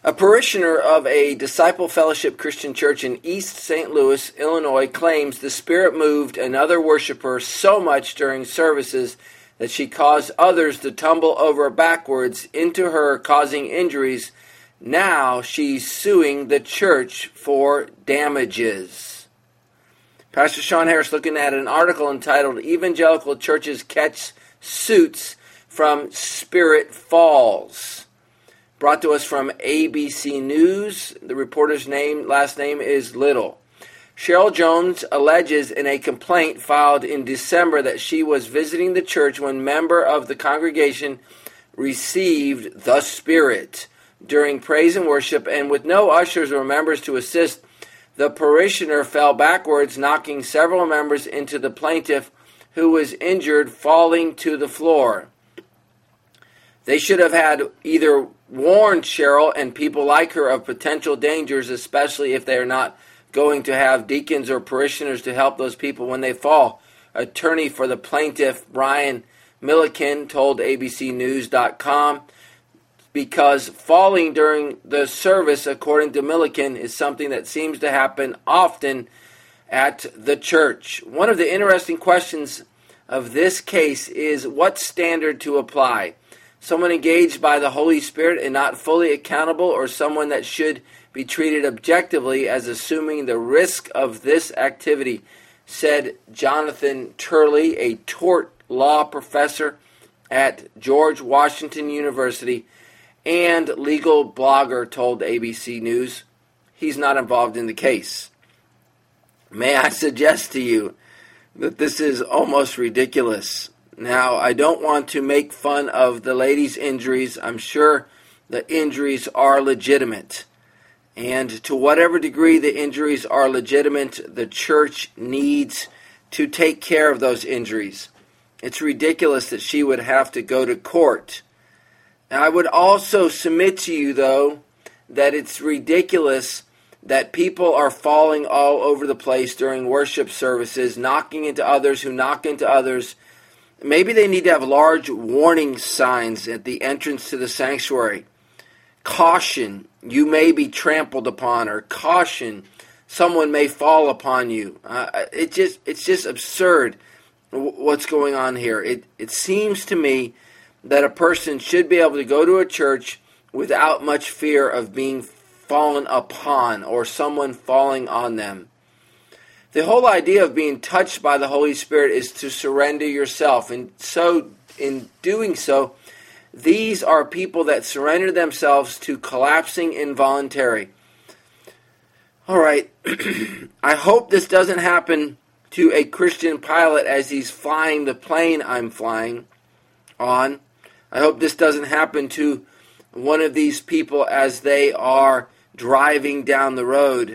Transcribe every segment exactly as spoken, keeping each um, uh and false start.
A parishioner of a Disciple Fellowship Christian Church in East Saint Louis, Illinois, claims the Spirit moved another worshiper so much during services that she caused others to tumble over backwards into her, causing injuries. Now she's suing the church for damages. Pastor Sean Harris looking at an article entitled Evangelical Churches Catch Suits from Spirit Falls. Brought to us from A B C News. The reporter's name, last name is Little. Cheryl Jones alleges in a complaint filed in December that she was visiting the church when a member of the congregation received the Spirit during praise and worship, and with no ushers or members to assist, the parishioner fell backwards, knocking several members into the plaintiff, who was injured, falling to the floor. They should have had either warned Cheryl and people like her of potential dangers, especially if they are not going to have deacons or parishioners to help those people when they fall. Attorney for the plaintiff, Brian Milliken, told A B C News dot com, because falling during the service, according to Milliken, is something that seems to happen often at the church. One of the interesting questions of this case is what standard to apply. Someone engaged by the Holy Spirit and not fully accountable, or someone that should be treated objectively as assuming the risk of this activity, said Jonathan Turley, a tort law professor at George Washington University and legal blogger, told A B C News. He's not involved in the case. May I suggest to you that this is almost ridiculous. Now, I don't want to make fun of the lady's injuries. I'm sure the injuries are legitimate. And to whatever degree the injuries are legitimate, the church needs to take care of those injuries. It's ridiculous that she would have to go to court. Now, I would also submit to you, though, that it's ridiculous that people are falling all over the place during worship services, knocking into others who knock into others. Maybe they need to have large warning signs at the entrance to the sanctuary. Caution, you may be trampled upon, or caution, someone may fall upon you. Uh, it just it's just absurd what's going on here. It it seems to me that a person should be able to go to a church without much fear of being fallen upon or someone falling on them. The whole idea of being touched by the Holy Spirit is to surrender yourself. And so, in doing so, these are people that surrender themselves to collapsing involuntary. All right, I hope this doesn't happen to a Christian pilot as he's flying the plane I'm flying on. I hope this doesn't happen to one of these people as they are driving down the road.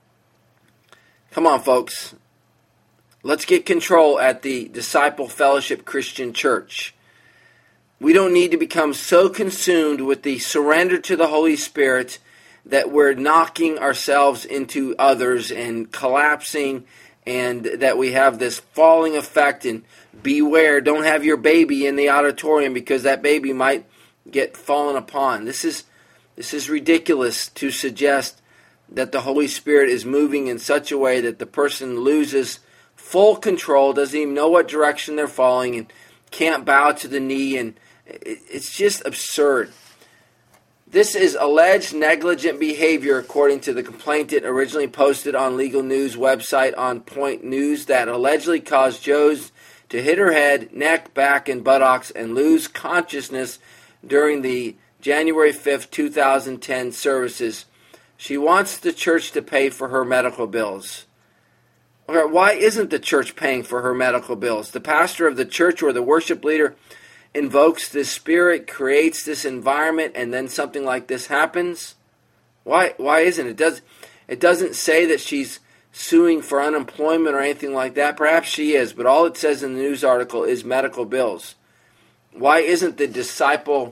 Come on, folks. Let's get control at the Disciple Fellowship Christian Church. We don't need to become so consumed with the surrender to the Holy Spirit that we're knocking ourselves into others and collapsing, and that we have this falling effect. And beware, don't have your baby in the auditorium because that baby might get fallen upon. This is this is ridiculous to suggest that the Holy Spirit is moving in such a way that the person loses full control, doesn't even know what direction they're falling, and can't bow to the knee, and it's just absurd. This is alleged negligent behavior, according to the complainant originally posted on Legal News website On Point News, that allegedly caused Jones to hit her head, neck, back, and buttocks and lose consciousness during the January fifth, twenty ten services. She wants the church to pay for her medical bills. Why isn't the church paying for her medical bills? The pastor of the church or the worship leader invokes the Spirit, creates this environment, and then something like this happens? Why Why isn't it? It, does, it doesn't say that she's suing for unemployment or anything like that. Perhaps she is, but all it says in the news article is medical bills. Why isn't the Disciple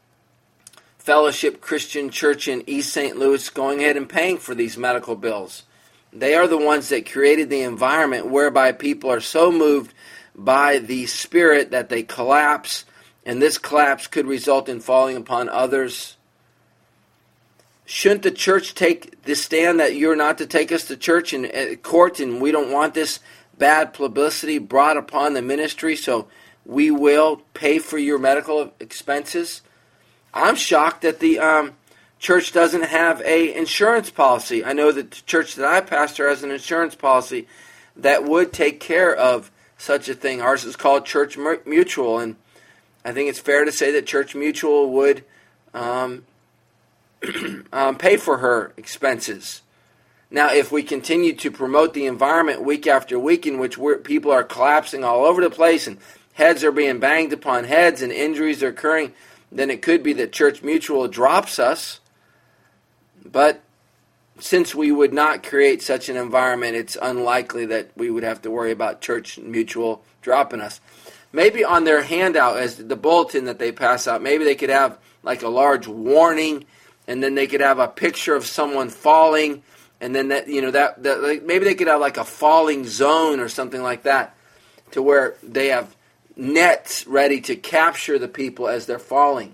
Fellowship Christian Church in East Saint Louis going ahead and paying for these medical bills? They are the ones that created the environment whereby people are so moved by the Spirit that they collapse, and this collapse could result in falling upon others. Shouldn't the church take the stand that you're not to take us to church and uh, court, and we don't want this bad publicity brought upon the ministry, so we will pay for your medical expenses? I'm shocked that the um, church doesn't have a insurance policy. I know that the church that I pastor has an insurance policy that would take care of such a thing. Ours is called Church Mutual, and I think it's fair to say that Church Mutual would um, um, pay for her expenses. Now, if we continue to promote the environment week after week in which we're, people are collapsing all over the place and heads are being banged upon heads and injuries are occurring, then it could be that Church Mutual drops us. But since we would not create such an environment, it's unlikely that we would have to worry about Church Mutual dropping us. Maybe on their handout, as the bulletin that they pass out, maybe they could have like a large warning, and then they could have a picture of someone falling, and then that, you know, that, that like, maybe they could have like a falling zone or something like that, to where they have nets ready to capture the people as they're falling.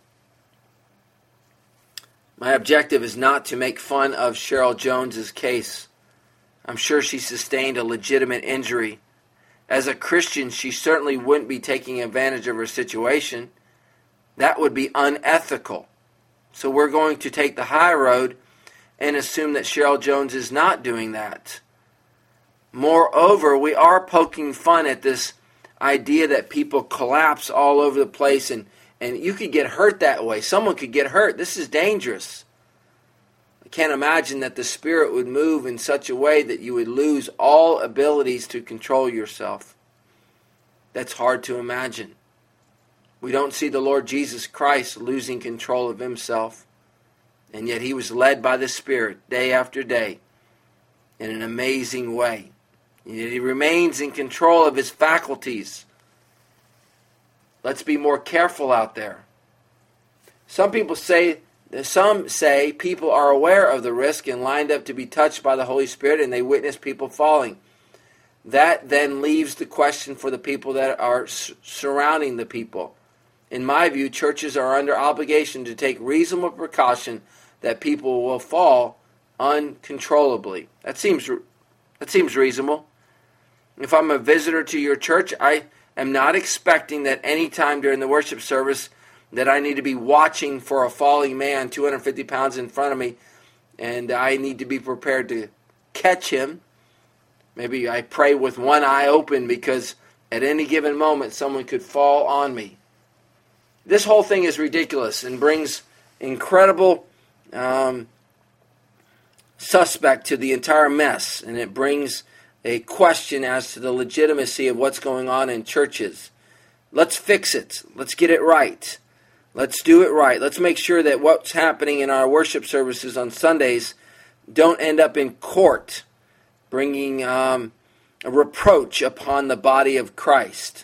My objective is not to make fun of Cheryl Jones's case. I'm sure she sustained a legitimate injury. As a Christian, she certainly wouldn't be taking advantage of her situation. That would be unethical. So we're going to take the high road and assume that Cheryl Jones is not doing that. Moreover, we are poking fun at this idea that people collapse all over the place, and, and you could get hurt that way. Someone could get hurt. This is dangerous. I can't imagine that the Spirit would move in such a way that you would lose all abilities to control yourself. That's hard to imagine. We don't see the Lord Jesus Christ losing control of himself, and yet he was led by the Spirit day after day in an amazing way. And yet he remains in control of his faculties. Let's be more careful out there. Some people say Some say people are aware of the risk and lined up to be touched by the Holy Spirit, and they witness people falling. That then leaves the question for the people that are surrounding the people. In my view, churches are under obligation to take reasonable precaution that people will fall uncontrollably. That seems that seems reasonable. If I'm a visitor to your church, I am not expecting that any time during the worship service that I need to be watching for a falling man two hundred fifty pounds in front of me, and I need to be prepared to catch him. Maybe I pray with one eye open because at any given moment someone could fall on me. This whole thing is ridiculous and brings incredible um, suspect to the entire mess, and it brings a question as to the legitimacy of what's going on in churches. Let's fix it. Let's get it right. Let's do it right. Let's make sure that what's happening in our worship services on Sundays don't end up in court, bringing um, a reproach upon the body of Christ.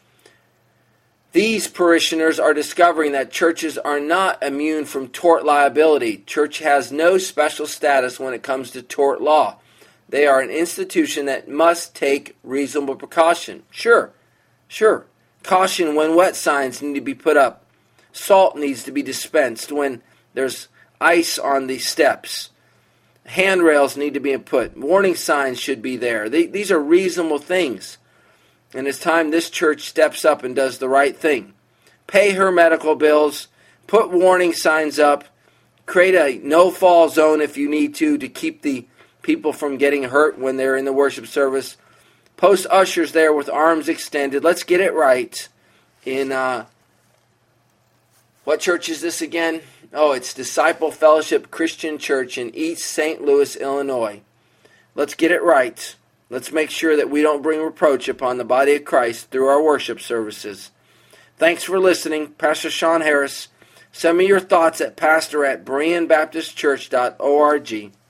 These parishioners are discovering that churches are not immune from tort liability. Church has no special status when it comes to tort law. They are an institution that must take reasonable precaution. Sure, sure. Caution when wet signs need to be put up. Salt needs to be dispensed when there's ice on the steps. Handrails need to be put. Warning signs should be there. They, these are reasonable things. And it's time this church steps up and does the right thing. Pay her medical bills. Put warning signs up. Create a no-fall zone if you need to to keep the people from getting hurt when they're in the worship service. Post ushers there with arms extended. Let's get it right. In uh, what church is this again? Oh, it's Disciple Fellowship Christian Church in East Saint Louis, Illinois. Let's get it right. Let's make sure that we don't bring reproach upon the body of Christ through our worship services. Thanks for listening. Pastor Sean Harris. Send me your thoughts at pastor at berean baptist church dot org.